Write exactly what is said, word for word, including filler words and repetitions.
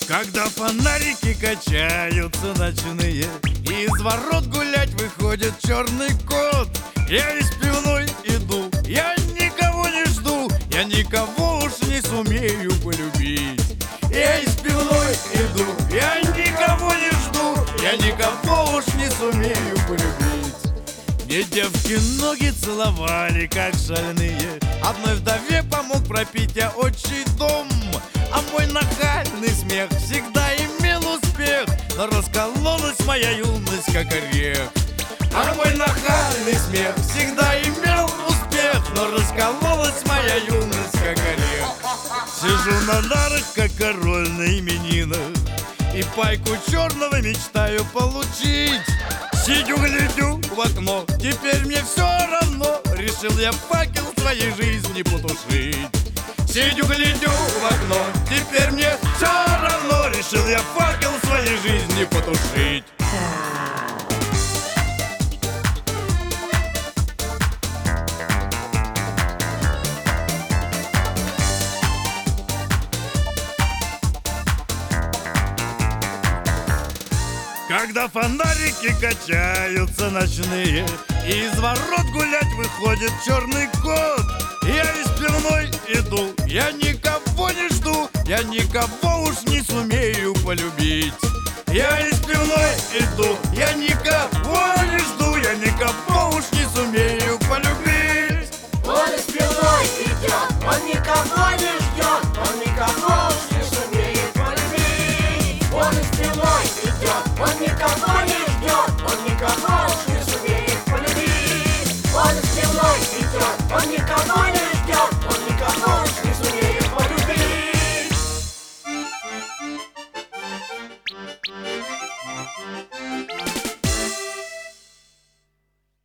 Когда фонарики качаются ночные, и из ворот гулять выходит черный кот. Я из пивной иду, я никого не жду, я никого уж не сумею полюбить. Я из пивной иду, я никого не жду, я никого уж не сумею полюбить. Мне девки ноги целовали, как шальные, одной вдове помог пропить я отчий дом. А мой нахальный смех всегда имел успех, но раскололась моя юность, как орех. А мой нахальный смех всегда имел успех, но раскололась моя юность, как орех. Сижу на нарах, как король на именинах, и пайку черного мечтаю получить. Сидю, глядю в окно, теперь мне все равно, решил я факел своей жизни потушить. Сидю, глядю в окно, теперь мне все равно, решил я факел своей жизни потушить. Когда фонарики качаются ночные, и из ворот гулять выходит черный кот. Я из пивной иду, я никого не жду, я никого уж не сумею полюбить. Я из пивной иду, я никого не жду, я никого уж не сумею полюбить. Он из пивной идет, он никого не